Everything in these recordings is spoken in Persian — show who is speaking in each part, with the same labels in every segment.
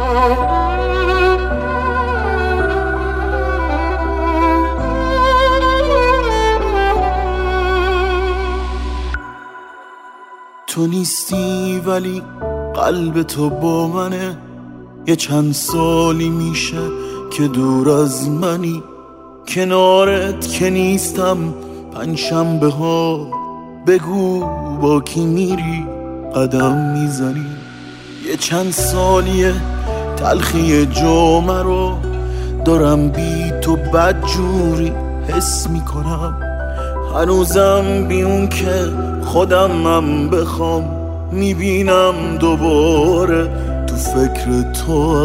Speaker 1: تو نیستی ولی قلب تو با منه، یه چند سالی میشه که دور از منی، کنارت که نیستم پنجشنبه ها، بگو با کی میری قدم میزنی. یه چند سالیه تلخی جامعه رو دارم بی تو بدجوری حس میکنم، هنوزم بی اون که خودمم بخوام میبینم دوباره تو فکر تو.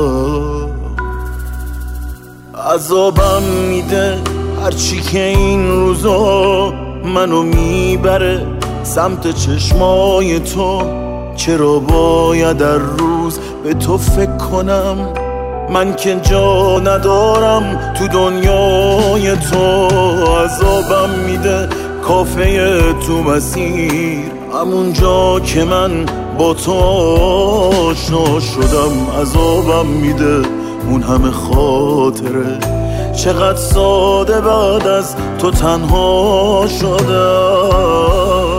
Speaker 1: عذابم میده هرچی که این روزا منو میبره سمت چشمای تو، چرا باید هر روز به تو فکر کنم، من که جا ندارم تو دنیای تو. عذابم میده کافه تو مسیر، همون جا که من با تو آشنا شدم. عذابم میده اون همه خاطره، چقدر ساده بعد از تو تنها شدم.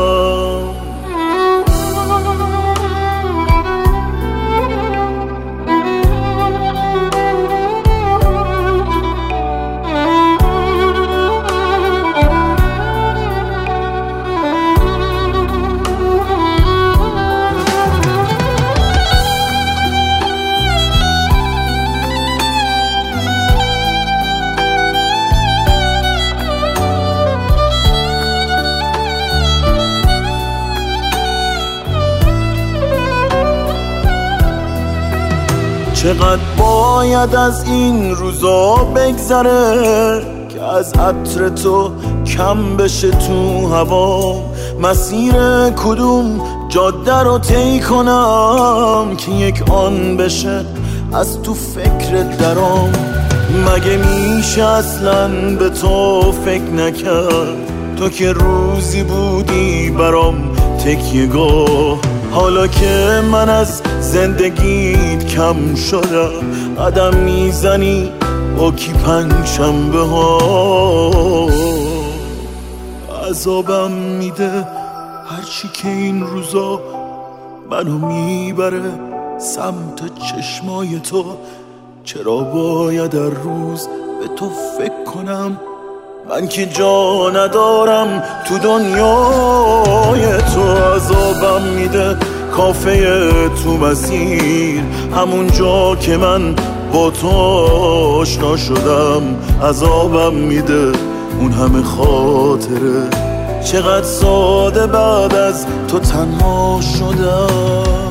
Speaker 1: چقدر باید از این روزا بگذره که از عطر تو کم بشه تو هوا، مسیر کدوم جاده رو طی کنم که یک آن بشه از تو فکر درام. مگه میشه اصلا به تو فکر نکرد، تو که روزی بودی برام تکیه‌گاه، حالا که من از زندگیت کم شدم قدم میزنی با کی پنجشنبه ها. عذابم میده هرچی که این روزا منو میبره سمت چشمای تو، چرا باید هر روز به تو فکر کنم، من که جا ندارم تو دنیای تو. عذابم میده کافه تو مسیر، همون جا که من با تو آشنا شدم. عذابم میده اون همه خاطره، چقدر ساده بعد از تو تنها شدم.